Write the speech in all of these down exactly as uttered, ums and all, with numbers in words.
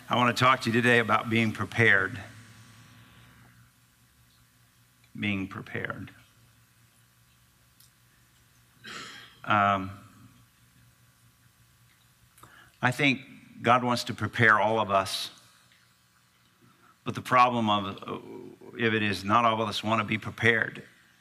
I want to talk to you today about being prepared. Being prepared. Um, I think God wants to prepare all of us. But the problem of if it is not all of us want to be prepared.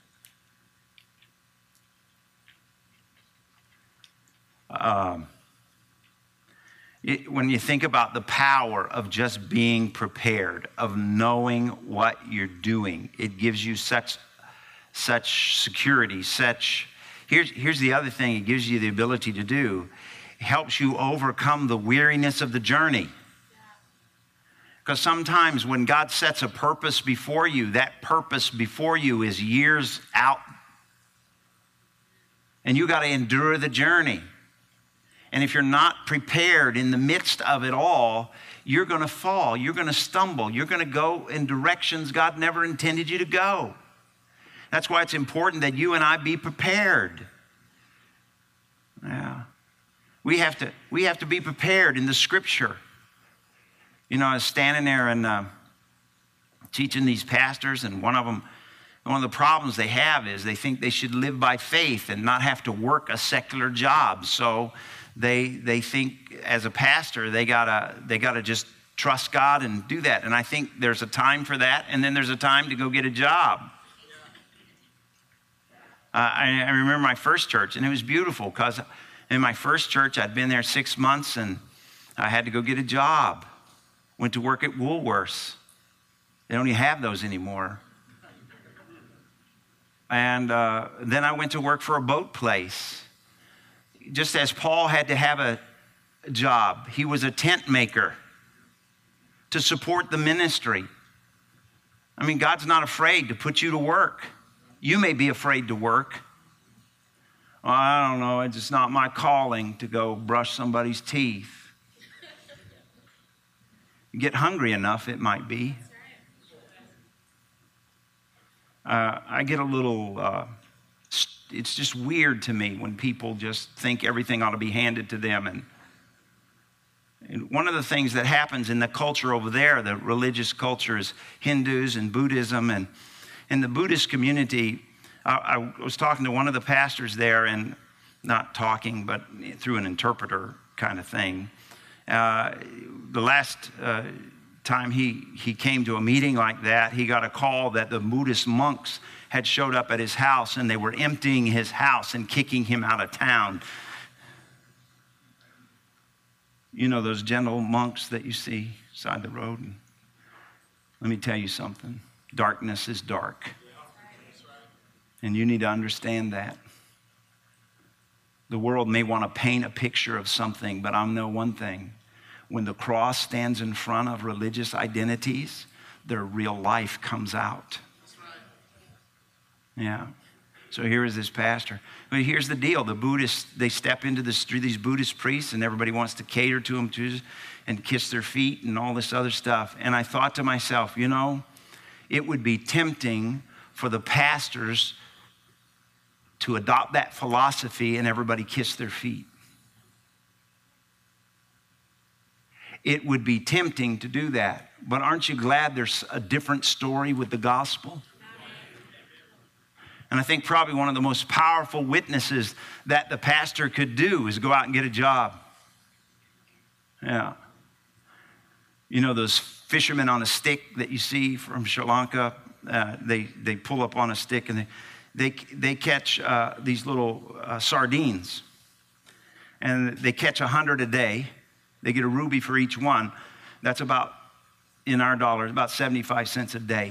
Um, it, when you think about the power of just being prepared, of knowing what you're doing, it gives you such such security, such... Here's, here's the other thing it gives you the ability to do. It helps you overcome the weariness of the journey. Because sometimes when God sets a purpose before you, that purpose before you is years out. And you got to endure the journey. And if you're not prepared in the midst of it all, you're going to fall. You're going to stumble. You're going to go in directions God never intended you to go. That's why it's important that you and I be prepared. Yeah. We have to, we have to be prepared in the scripture. You know, I was standing there and uh, teaching these pastors, and one of them, one of the problems they have is they think they should live by faith and not have to work a secular job. So they they think as a pastor they gotta they gotta just trust God and do that. And I think there's a time for that, and then there's a time to go get a job. Uh, I, I remember my first church, and it was beautiful because in my first church I'd been there six months, and I had to go get a job. Went to work at Woolworths. They don't even have those anymore. And uh, then I went to work for a boat place. Just as Paul had to have a job, he was a tent maker to support the ministry. I mean, God's not afraid to put you to work. You may be afraid to work. Well, I don't know, it's just not my calling to go brush somebody's teeth. You get hungry enough, it might be. Uh, I get a little, uh, it's just weird to me when people just think everything ought to be handed to them. And, and one of the things that happens in the culture over there, the religious culture, is Hindus and Buddhism. And in the Buddhist community, I, I was talking to one of the pastors there, and not talking, but through an interpreter kind of thing. Uh, the last uh, time he, he came to a meeting like that, he got a call that the Buddhist monks had showed up at his house, and they were emptying his house and kicking him out of town. You know those gentle monks that you see beside the road? And let me tell you something. Darkness is dark. And you need to understand that. The world may want to paint a picture of something, but I know one thing. When the cross stands in front of religious identities, their real life comes out. That's right. Yeah. So here is this pastor. But here's the deal. The Buddhists, they step into the street, these Buddhist priests, and everybody wants to cater to them too, and kiss their feet and all this other stuff. And I thought to myself, you know, it would be tempting for the pastors to adopt that philosophy and everybody kiss their feet. It would be tempting to do that. But aren't you glad there's a different story with the gospel? And I think probably one of the most powerful witnesses that the pastor could do is go out and get a job. Yeah. You know those fishermen on a stick that you see from Sri Lanka? Uh, they, they pull up on a stick and they, they, they catch uh, these little uh, sardines. And they catch a hundred a day. They get a ruby for each one. That's about, in our dollars, about seventy-five cents a day.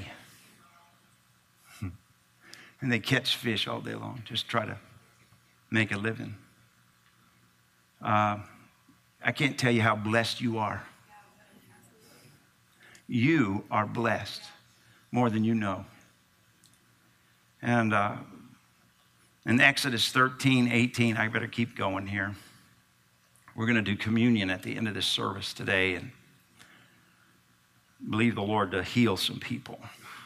And they catch fish all day long, just try to make a living. Uh, I can't tell you how blessed you are. You are blessed more than you know. And uh, in Exodus thirteen, eighteen, I better keep going here. We're going to do communion at the end of this service today and believe the Lord to heal some people.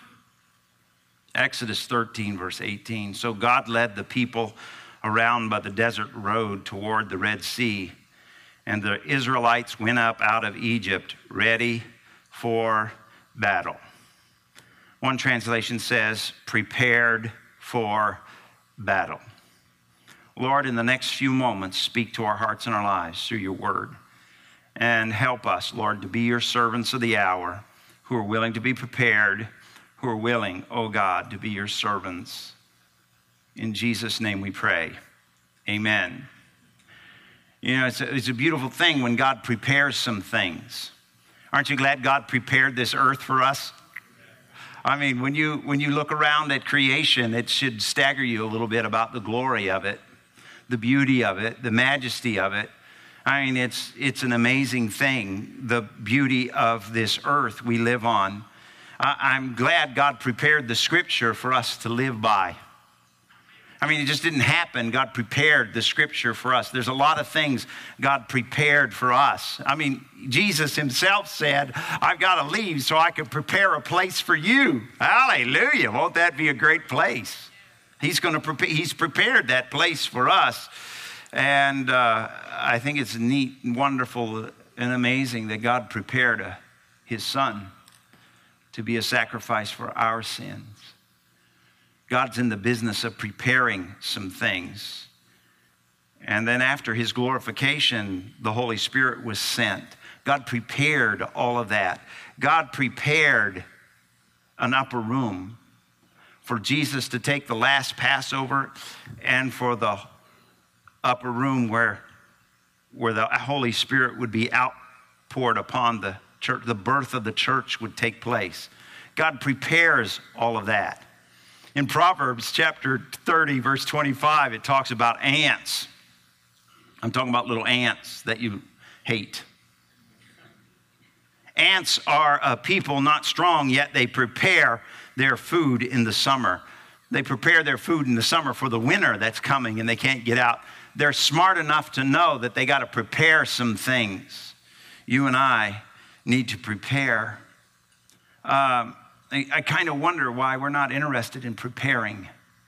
Exodus thirteen, verse eighteen. So God led the people around by the desert road toward the Red Sea. And the Israelites went up out of Egypt ready for battle. One translation says, prepared for battle. Lord, in the next few moments, speak to our hearts and our lives through your word. And help us, Lord, to be your servants of the hour who are willing to be prepared, who are willing, oh God, to be your servants. In Jesus' name we pray. Amen. You know, it's a, it's a beautiful thing when God prepares some things. Aren't you glad God prepared this earth for us? I mean, when you when you look around at creation, it should stagger you a little bit about the glory of it, the beauty of it, the majesty of it. I mean, it's it's an amazing thing, the beauty of this earth we live on. I, I'm glad God prepared the scripture for us to live by. I mean, it just didn't happen. God prepared the scripture for us. There's a lot of things God prepared for us. I mean, Jesus himself said, I've got to leave so I can prepare a place for you. Hallelujah. Won't that be a great place? He's going to prepare, he's prepared that place for us. And uh, I think it's neat and wonderful and amazing that God prepared a, his son to be a sacrifice for our sins. God's in the business of preparing some things. And then after his glorification, the Holy Spirit was sent. God prepared all of that. God prepared an upper room for Jesus to take the last Passover and for the upper room where, where the Holy Spirit would be outpoured upon the church. The birth of the church would take place. God prepares all of that. In Proverbs chapter thirty, verse twenty-five, it talks about ants. I'm talking about little ants that you hate. Ants are a people not strong, yet they prepare their food in the summer. They prepare their food in the summer for the winter that's coming and they can't get out. They're smart enough to know that they got to prepare some things. You and I need to prepare. Um, I, I kind of wonder why we're not interested in preparing.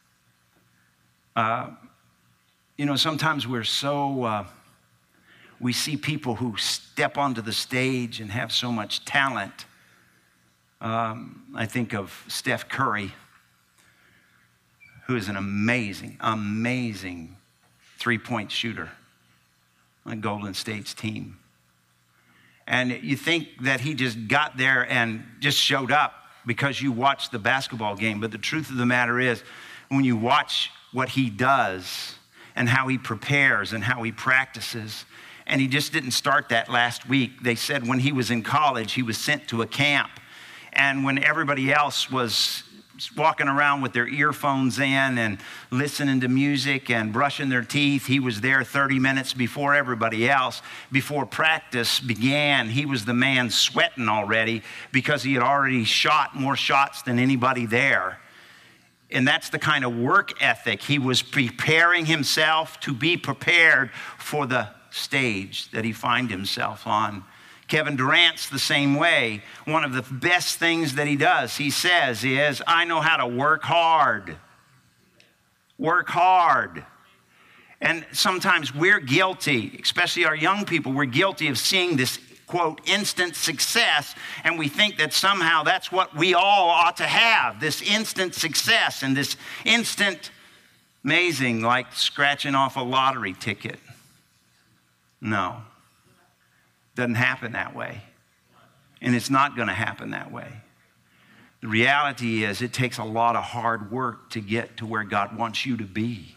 Uh, you know, sometimes we're so, uh, we see people who step onto the stage and have so much talent. Um, I think of Steph Curry, who is an amazing, amazing three-point shooter on Golden State's team. And you think that he just got there and just showed up because you watched the basketball game. But the truth of the matter is, when you watch what he does and how he prepares and how he practices, and he just didn't start that last week. They said when he was in college, he was sent to a camp. And when everybody else was walking around with their earphones in and listening to music and brushing their teeth, he was there thirty minutes before everybody else. Before practice began, he was the man sweating already because he had already shot more shots than anybody there. And that's the kind of work ethic. He was preparing himself to be prepared for the stage that he find himself on. Kevin Durant's the same way. One of the best things that he does, he says, is, I know how to work hard. Work hard. And sometimes we're guilty, especially our young people, we're guilty of seeing this, quote, instant success, and we think that somehow that's what we all ought to have, this instant success and this instant, amazing, like scratching off a lottery ticket. No. Doesn't happen that way. And it's not going to happen that way. The reality is it takes a lot of hard work to get to where God wants you to be.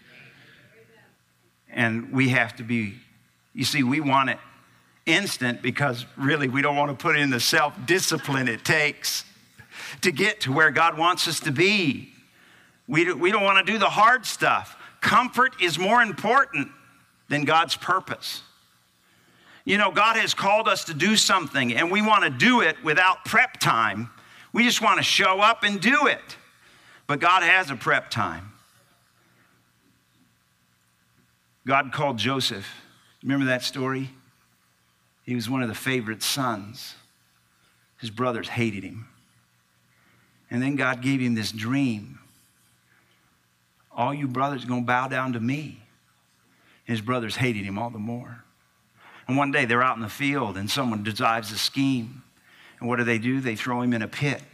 And we have to be, you see, we want it instant because really we don't want to put in the self-discipline it takes to get to where God wants us to be. We, do, we don't want to do the hard stuff. Comfort is more important than God's purpose. You know, God has called us to do something, and we want to do it without prep time. We just want to show up and do it. But God has a prep time. God called Joseph. Remember that story? He was one of the favorite sons. His brothers hated him. And then God gave him this dream. All you brothers are going to bow down to me. His brothers hated him all the more. And one day they're out in the field and someone devises a scheme. And what do they do? They throw him in a pit.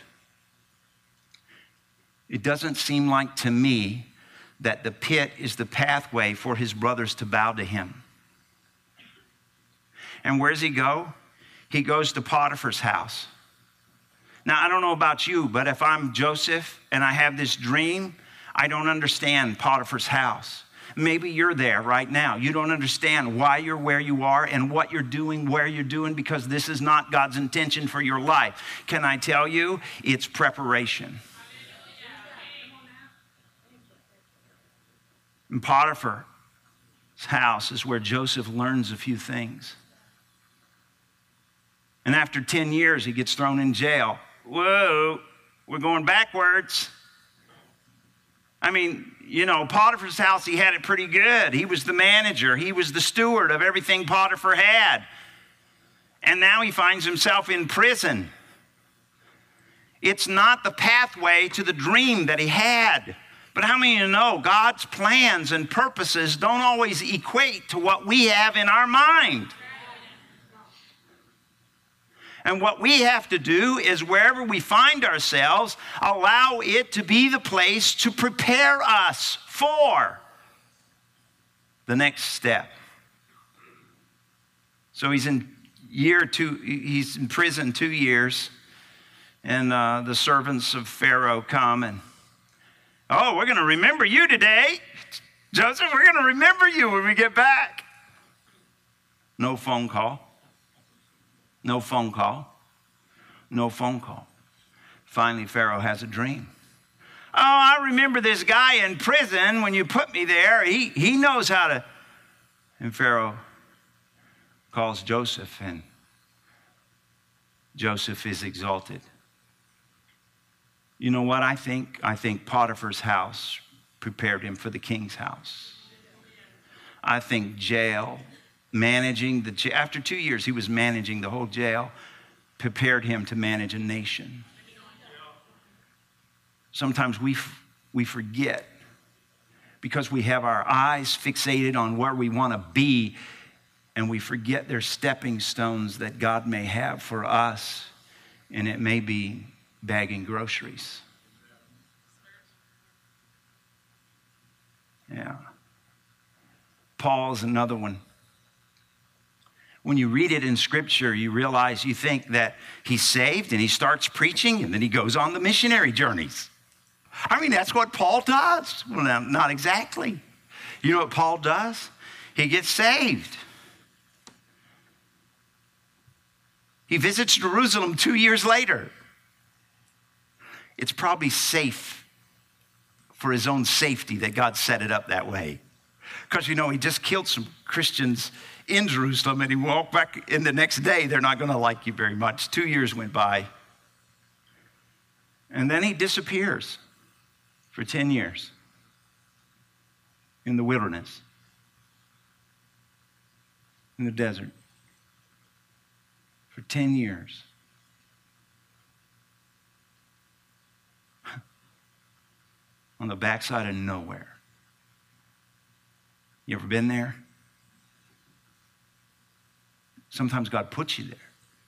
It doesn't seem like to me that the pit is the pathway for his brothers to bow to him. And where does he go? He goes to Potiphar's house. Now, I don't know about you, but if I'm Joseph and I have this dream, I don't understand Potiphar's house. Maybe you're there right now. You don't understand why you're where you are and what you're doing, where you're doing, because this is not God's intention for your life. Can I tell you? It's preparation. And Potiphar's house is where Joseph learns a few things. And after ten years, he gets thrown in jail. Whoa, we're going backwards. I mean, you know, Potiphar's house, he had it pretty good. He was the manager. He was the steward of everything Potiphar had. And now he finds himself in prison. It's not the pathway to the dream that he had. But how many of you know God's plans and purposes don't always equate to what we have in our mind? And what we have to do is wherever we find ourselves, allow it to be the place to prepare us for the next step. So he's in year two, he's in prison two years, and uh, the servants of Pharaoh come and, oh, we're going to remember you today. Joseph, we're going to remember you when we get back. No phone call. No phone call. No phone call. Finally, Pharaoh has a dream. Oh, I remember this guy in prison when you put me there. He, he knows how to. And Pharaoh calls Joseph, and Joseph is exalted. You know what I think? I think Potiphar's house prepared him for the king's house. I think jail, managing the jail, after two years he was managing the whole jail, prepared him to manage a nation. Sometimes we we forget because we have our eyes fixated on where we want to be, and we forget there's stepping stones that God may have for us, and it may be bagging groceries. Yeah. Paul's another one. When you read it in Scripture, you realize, you think that he's saved and he starts preaching and then he goes on the missionary journeys. I mean, that's what Paul does. Well, no, not exactly. You know what Paul does? He gets saved. He visits Jerusalem two years later. It's probably safe for his own safety that God set it up that way. Because, you know, he just killed some Christians in Jerusalem and he walked back in the next day. They're not going to like you very much. Two years went by. And then he disappears for ten years in the wilderness, in the desert, for ten years. On the backside of nowhere. You ever been there? Sometimes God puts you there.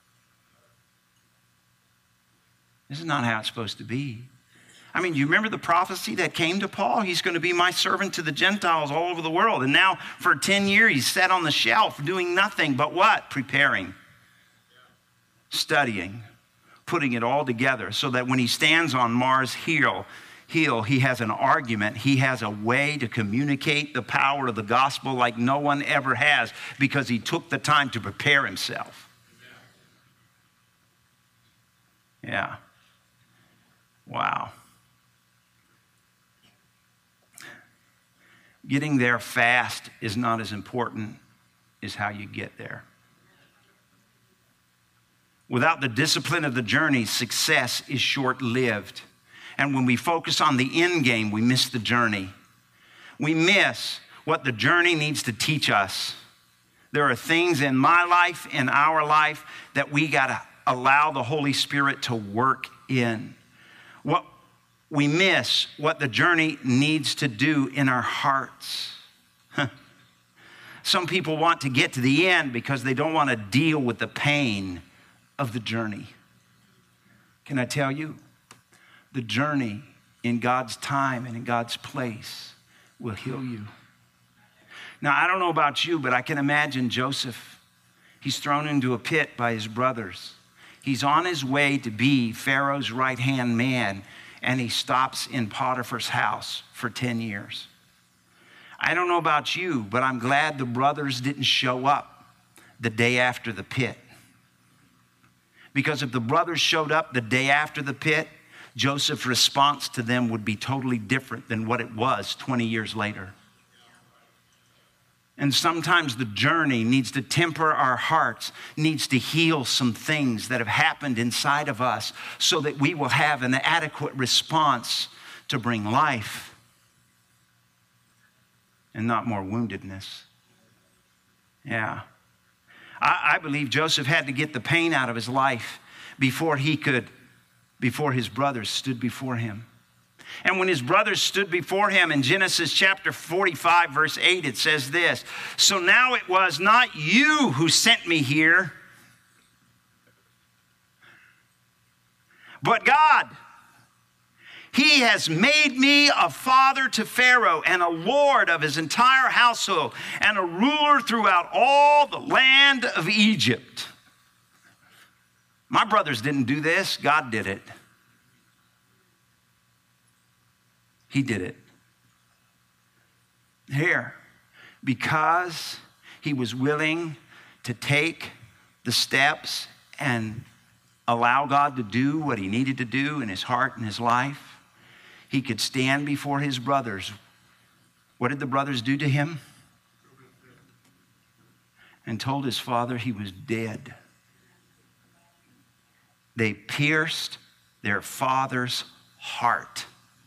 This is not how it's supposed to be. I mean, you remember the prophecy that came to Paul? He's going to be my servant to the Gentiles all over the world. And now for ten years, he's sat on the shelf doing nothing but what? Preparing, studying, putting it all together so that when he stands on Mars Hill, Hill, he has an argument. He has a way to communicate the power of the gospel like no one ever has because he took the time to prepare himself. Yeah. Wow. Getting there fast is not as important as how you get there. Without the discipline of the journey, success is short-lived. And when we focus on the end game, we miss the journey. We miss what the journey needs to teach us. There are things in my life, in our life, that we got to allow the Holy Spirit to work in. What we miss what the journey needs to do in our hearts. Some people want to get to the end because they don't want to deal with the pain of the journey. Can I tell you? The journey in God's time and in God's place will heal you. Now, I don't know about you, but I can imagine Joseph. He's thrown into a pit by his brothers. He's on his way to be Pharaoh's right-hand man, and he stops in Potiphar's house for ten years. I don't know about you, but I'm glad the brothers didn't show up the day after the pit. Because if the brothers showed up the day after the pit, Joseph's response to them would be totally different than what it was twenty years later. And sometimes the journey needs to temper our hearts, needs to heal some things that have happened inside of us so that we will have an adequate response to bring life and not more woundedness. Yeah. I, I believe Joseph had to get the pain out of his life before he could, before his brothers stood before him. And when his brothers stood before him in Genesis chapter forty-five, verse eight, it says this, "So now it was not you who sent me here, but God. He has made me a father to Pharaoh and a lord of his entire household and a ruler throughout all the land of Egypt." My brothers didn't do this. God did it. He did it. Here, because he was willing to take the steps and allow God to do what he needed to do in his heart and his life, he could stand before his brothers. What did the brothers do to him? And told his father he was dead. They pierced their father's heart.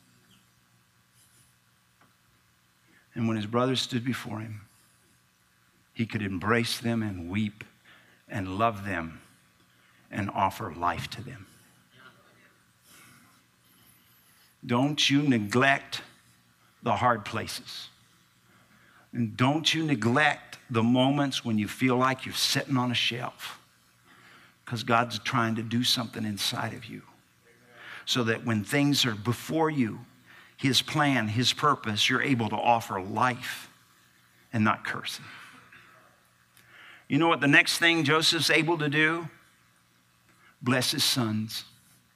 And when his brothers stood before him, he could embrace them and weep and love them and offer life to them. Don't you neglect the hard places. And don't you neglect the moments when you feel like you're sitting on a shelf. Because God's trying to do something inside of you. So that when things are before you, his plan, his purpose, you're able to offer life and not cursing. You know what the next thing Joseph's able to do? Bless his sons.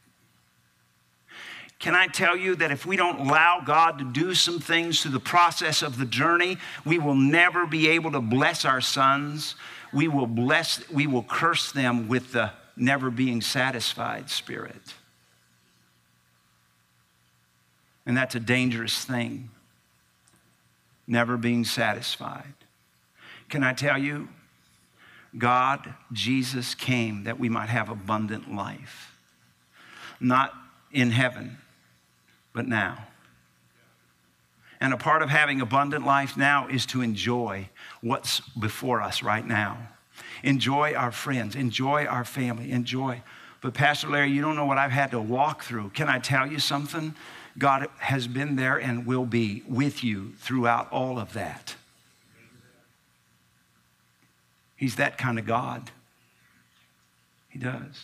Can I tell you that if we don't allow God to do some things through the process of the journey, we will never be able to bless our sons. We will bless, we will curse them with the never being satisfied spirit. And that's a dangerous thing. Never being satisfied. Can I tell you? God, Jesus came that we might have abundant life. Not in heaven, but now. And a part of having abundant life now is to enjoy what's before us right now. Enjoy our friends. Enjoy our family. Enjoy. But Pastor Larry, you don't know what I've had to walk through. Can I tell you something? God has been there and will be with you throughout all of that. He's that kind of God. He does.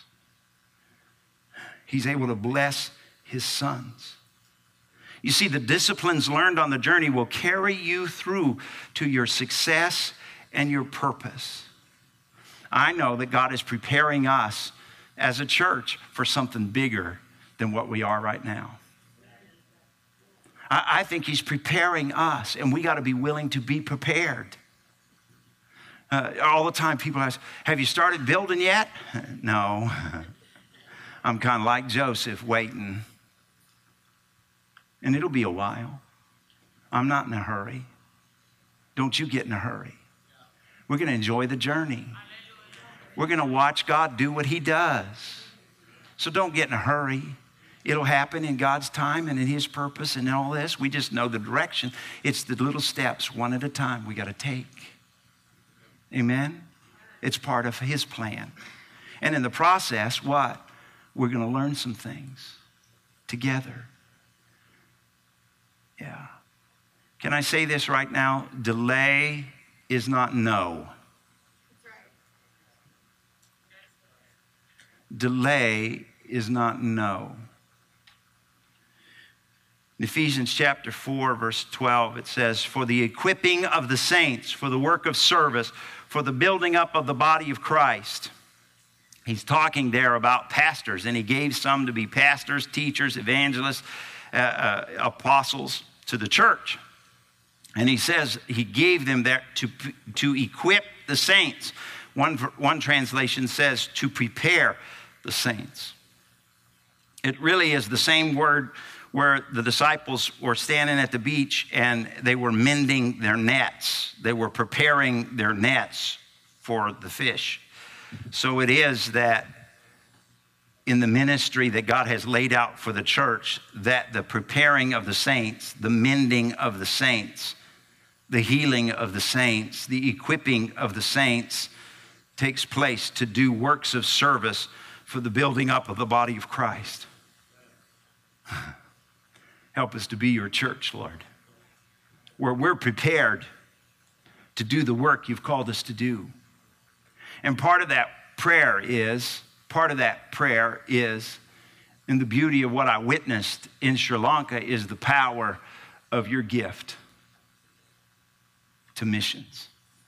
He's able to bless his sons. You see, the disciplines learned on the journey will carry you through to your success and your purpose. I know that God is preparing us as a church for something bigger than what we are right now. I, I think he's preparing us, and we got to be willing to be prepared. Uh, all the time people ask, have you started building yet? No. I'm kind of like Joseph, waiting. And it'll be a while. I'm not in a hurry. Don't you get in a hurry. We're going to enjoy the journey. We're going to watch God do what he does. So don't get in a hurry. It'll happen in God's time and in his purpose and all this. We just know the direction. It's the little steps, one at a time, we got to take. Amen? It's part of his plan. And in the process, what? We're going to learn some things together. Yeah. Can I say this right now? Delay is not no. Delay is not no. In Ephesians chapter four, verse twelve, it says, for the equipping of the saints, for the work of service, for the building up of the body of Christ. He's talking there about pastors, and he gave some to be pastors, teachers, evangelists, uh, uh, apostles to the church. And he says he gave them there to, to equip the saints. One, one translation says to prepare the saints. It really is the same word where the disciples were standing at the beach and they were mending their nets. They were preparing their nets for the fish. So it is that in the ministry that God has laid out for the church, that the preparing of the saints, the mending of the saints, the healing of the saints, the equipping of the saints takes place to do works of service for the building up of the body of Christ. Help us to be your church, Lord, where we're prepared to do the work you've called us to do. And part of that prayer is, part of that prayer is, and the beauty of what I witnessed in Sri Lanka is the power of your gift to missions.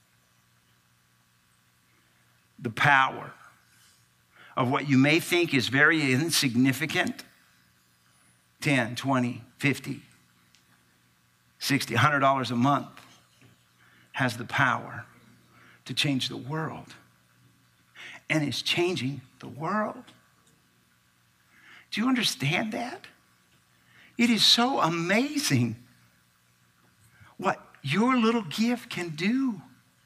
The power of what you may think is very insignificant, ten, twenty, fifty, sixty, one hundred dollars a month, has the power to change the world. And it's changing the world. Do you understand that? It is so amazing what your little gift can do.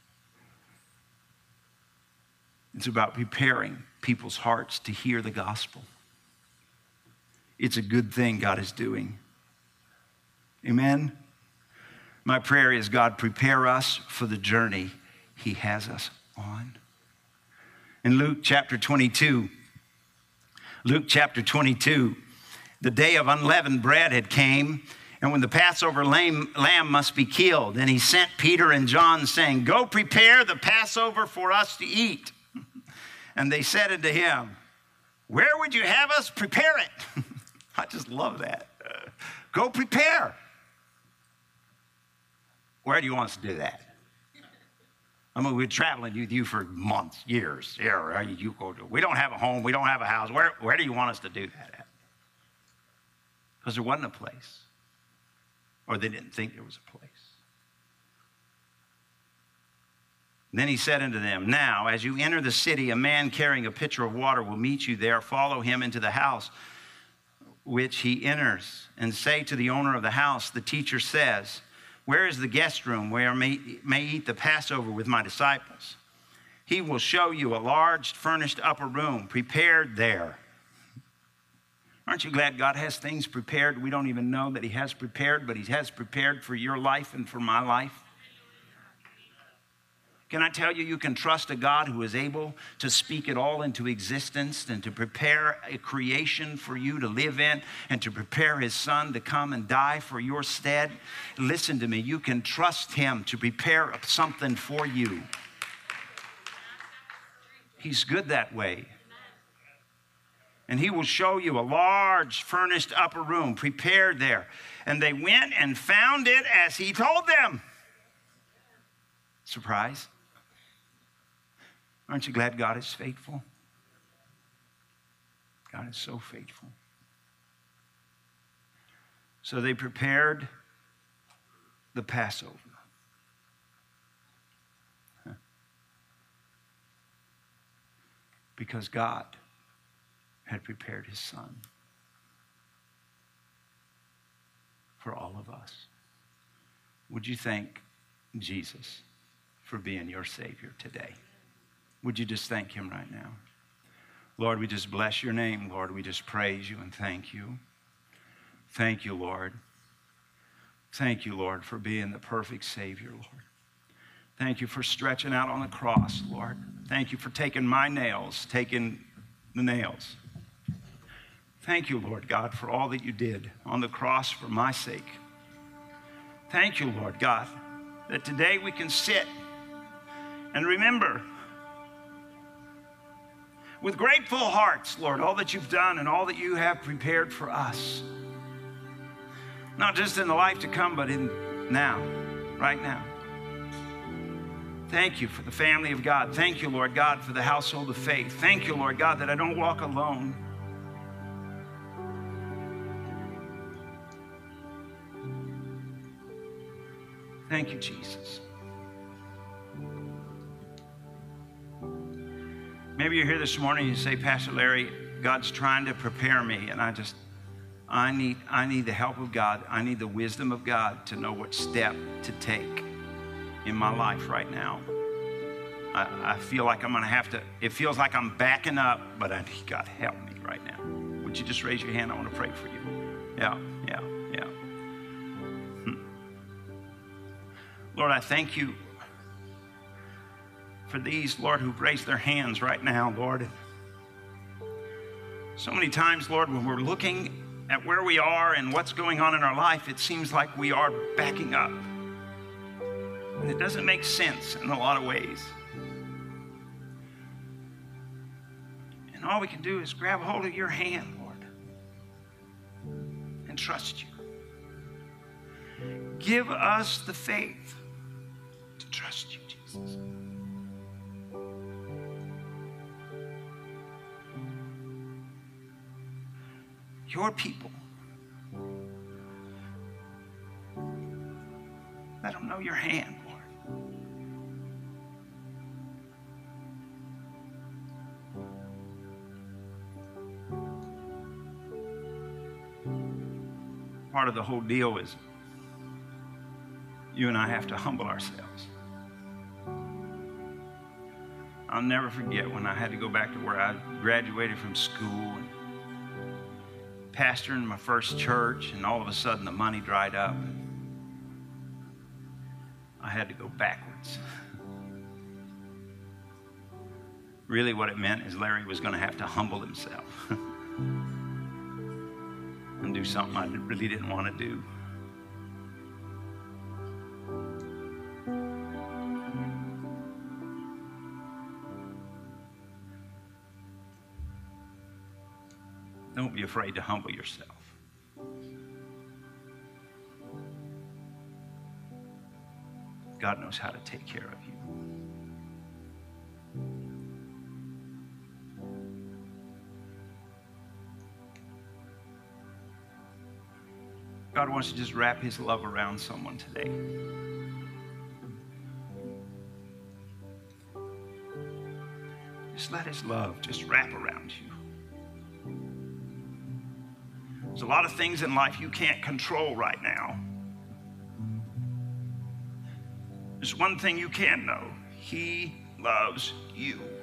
It's about preparing people's hearts to hear the gospel. It's a good thing God is doing. Amen? My prayer is, God, prepare us for the journey he has us on. In Luke chapter twenty-two, Luke chapter twenty-two, the day of unleavened bread had came, and when the Passover lamb, lamb must be killed, and he sent Peter and John, saying, go prepare the Passover for us to eat. And they said unto him, where would you have us prepare it? I just love that. Uh, go prepare. Where do you want us to do that? I mean, we're traveling with you for months, years. Yeah, you go to. We don't have a home. We don't have a house. Where, where do you want us to do that at? Because there wasn't a place. Or they didn't think there was a place. Then he said unto them, now, as you enter the city, a man carrying a pitcher of water will meet you there. Follow him into the house which he enters, and say to the owner of the house, the teacher says, where is the guest room where I may, may eat the Passover with my disciples? He will show you a large furnished upper room prepared there. Aren't you glad God has things prepared we don't even know that he has prepared, but he has prepared for your life and for my life? Can I tell you, you can trust a God who is able to speak it all into existence and to prepare a creation for you to live in and to prepare his son to come and die for your stead? Listen to me, you can trust him to prepare something for you. He's good that way. And he will show you a large furnished upper room prepared there. And they went and found it as he told them. Surprise. Aren't you glad God is faithful? God is so faithful. So they prepared the Passover. Huh. Because God had prepared his son for all of us. Would you thank Jesus for being your Savior today? Would you just thank him right now? Lord, we just bless your name. Lord, we just praise you and thank you. Thank you, Lord. Thank you, Lord, for being the perfect Savior, Lord. Thank you for stretching out on the cross, Lord. Thank you for taking my nails, taking the nails. Thank you, Lord God, for all that you did on the cross for my sake. Thank you, Lord God, that today we can sit And remember, with grateful hearts, Lord, all that you've done and all that you have prepared for us. Not just in the life to come, but in now, right now. Thank you for the family of God. Thank you, Lord God, for the household of faith. Thank you, Lord God, that I don't walk alone. Thank you, Jesus. Maybe you're here this morning and you say, Pastor Larry, God's trying to prepare me, and I just, I need, I need the help of God. I need the wisdom of God to know what step to take in my life right now. I, I feel like I'm going to have to, it feels like I'm backing up, but I need God to help me right now. Would you just raise your hand? I want to pray for you. Yeah, yeah, yeah. Hmm. Lord, I thank you for these, Lord, who've raised their hands right now, Lord. So many times, Lord, when we're looking at where we are and what's going on in our life, it seems like we are backing up. And it doesn't make sense in a lot of ways. And all we can do is grab hold of your hand, Lord, and trust you. Give us the faith to trust you, Jesus. Your people. Let them know your hand, Lord. Part of the whole deal is you and I have to humble ourselves. I'll never forget when I had to go back to where I graduated from school and pastoring my first church, and all of a sudden the money dried up. I had to go backwards. Really what it meant is Larry was going to have to humble himself and do something I really didn't want to do. Don't be afraid to humble yourself. God knows how to take care of you. God wants to just wrap his love around someone today. Just let his love just wrap around you. There's a lot of things in life you can't control right now. There's one thing you can know. He loves you.